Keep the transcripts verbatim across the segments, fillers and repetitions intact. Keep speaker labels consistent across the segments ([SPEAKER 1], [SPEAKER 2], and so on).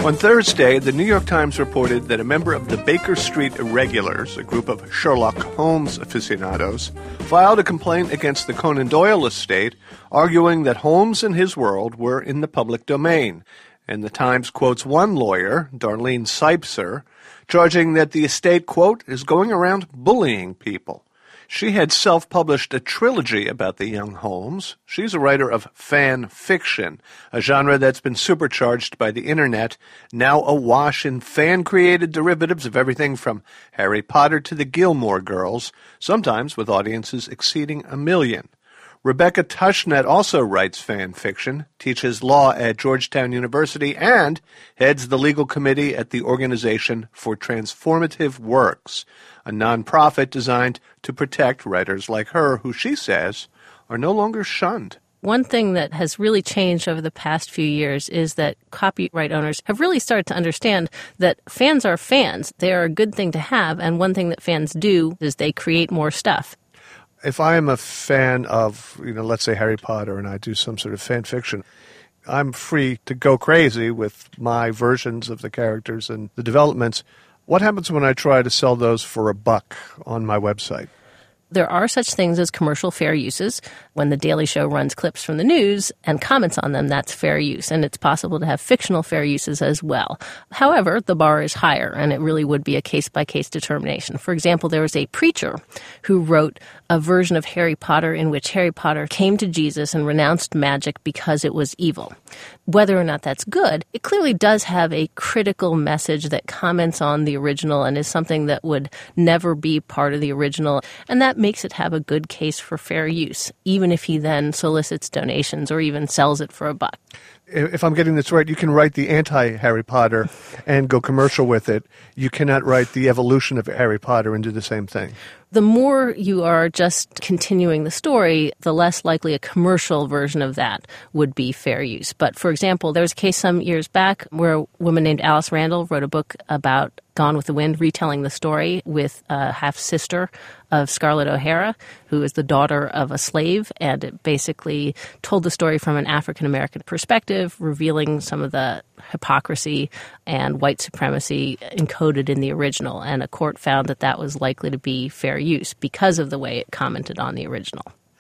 [SPEAKER 1] On Thursday, the New York Times reported that a member of the Baker Street Irregulars, a group of Sherlock Holmes aficionados, filed a complaint against the Conan Doyle estate, arguing that Holmes and his world were in the public domain. And the Times quotes one lawyer, Darlene Sipser, charging that the estate, quote, is going around bullying people. She had self-published a trilogy about the young Holmes. She's a writer of fan fiction, a genre that's been supercharged by the Internet, now awash in fan-created derivatives of everything from Harry Potter to the Gilmore Girls, sometimes with audiences exceeding a million. Rebecca Tushnet also writes fan fiction, teaches law at Georgetown University, and heads the legal committee at the Organization for Transformative Works, a nonprofit designed to protect writers like her, who she says are no longer shunned.
[SPEAKER 2] One thing that has really changed over the past few years is that copyright owners have really started to understand that fans are fans. They are a good thing to have, and one thing that fans do is they create more stuff.
[SPEAKER 1] If I am a fan of, you know, let's say Harry Potter, and I do some sort of fan fiction, I'm free to go crazy with my versions of the characters and the developments. What happens when I try to sell those for a buck on my website?
[SPEAKER 2] There are such things as commercial fair uses. When The Daily Show runs clips from the news and comments on them, that's fair use. And it's possible to have fictional fair uses as well. However, the bar is higher, and it really would be a case-by-case determination. For example, there was a preacher who wrote a version of Harry Potter in which Harry Potter came to Jesus and renounced magic because it was evil. Whether or not that's good, it clearly does have a critical message that comments on the original and is something that would never be part of the original. And that makes it have a good case for fair use, even if he then solicits donations or even sells it for a buck.
[SPEAKER 1] If I'm getting this right, you can write the anti-Harry Potter and go commercial with it. You cannot write the evolution of Harry Potter and do the same thing.
[SPEAKER 2] The more you are just continuing the story, the less likely a commercial version of that would be fair use. But, for example, there was a case some years back where a woman named Alice Randall wrote a book about Gone with the Wind, retelling the story with a half-sister of Scarlett O'Hara, who is the daughter of a slave, and it basically told the story from an African-American perspective, revealing some of the hypocrisy and white supremacy encoded in the original, and a court found that that was likely to be fair use because of the way it commented on the original.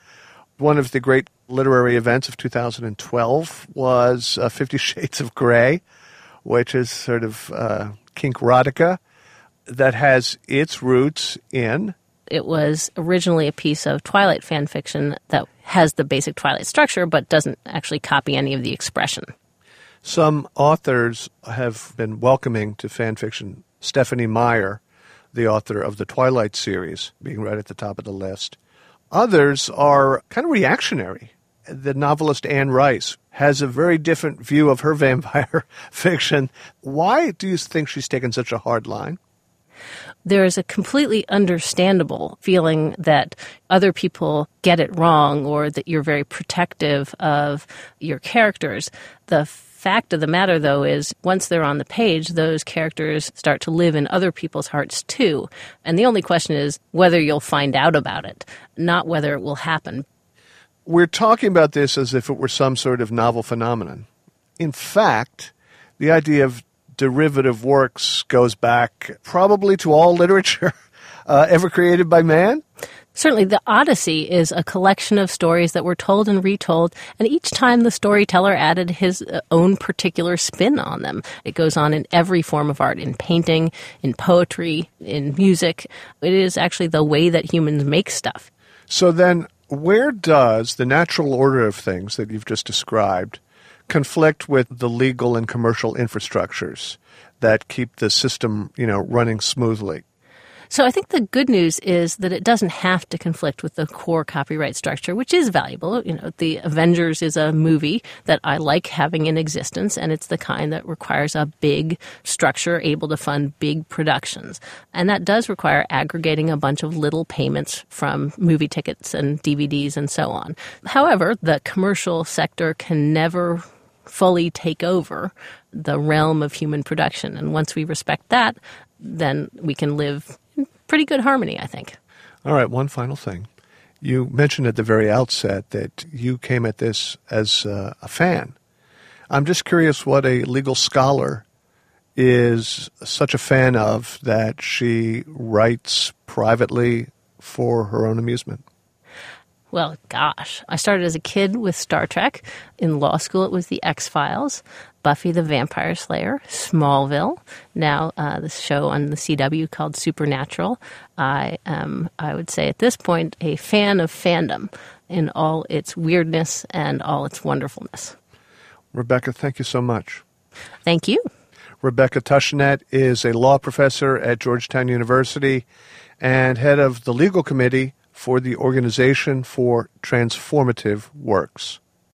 [SPEAKER 1] One of the great literary events of two thousand twelve was uh, Fifty Shades of Grey, which is sort of uh, kink-erotica that has its roots in...
[SPEAKER 2] It was originally a piece of Twilight fan fiction that has the basic Twilight structure but doesn't actually copy any of the expression.
[SPEAKER 1] Some authors have been welcoming to fan fiction. Stephenie Meyer, the author of the Twilight series, being right at the top of the list. Others are kind of reactionary. The novelist Anne Rice has a very different view of her vampire fiction. Why do you think she's taken such a hard line?
[SPEAKER 2] There is a completely understandable feeling that other people get it wrong or that you're very protective of your characters. The fact of the matter, though, is once they're on the page, those characters start to live in other people's hearts, too. And the only question is whether you'll find out about it, not whether it will happen.
[SPEAKER 1] We're talking about this as if it were some sort of novel phenomenon. In fact, the idea of derivative works goes back probably to all literature uh, ever created by man.
[SPEAKER 2] Certainly, the Odyssey is a collection of stories that were told and retold, and each time the storyteller added his own particular spin on them. It goes on in every form of art, in painting, in poetry, in music. It is actually the way that humans make stuff.
[SPEAKER 1] So then, where does the natural order of things that you've just described conflict with the legal and commercial infrastructures that keep the system, you know, running smoothly?
[SPEAKER 2] So I think the good news is that it doesn't have to conflict with the core copyright structure, which is valuable. You know, The Avengers is a movie that I like having in existence, and it's the kind that requires a big structure able to fund big productions. And that does require aggregating a bunch of little payments from movie tickets and D V Ds and so on. However, the commercial sector can never fully take over the realm of human production. And once we respect that, then we can live in pretty good harmony, I think.
[SPEAKER 1] All right, one final thing. You mentioned at the very outset that you came at this as uh, a fan. I'm just curious what a legal scholar is such a fan of that she writes privately for her own amusement?
[SPEAKER 2] Well, gosh, I started as a kid with Star Trek. In law school, it was The X-Files, Buffy the Vampire Slayer, Smallville, now uh, the show on the C W called Supernatural. I am, I would say at this point, a fan of fandom in all its weirdness and all its wonderfulness.
[SPEAKER 1] Rebecca, thank you so much.
[SPEAKER 2] Thank you.
[SPEAKER 1] Rebecca Tushnet is a law professor at Georgetown University and head of the legal committee for the Organization for Transformative Works.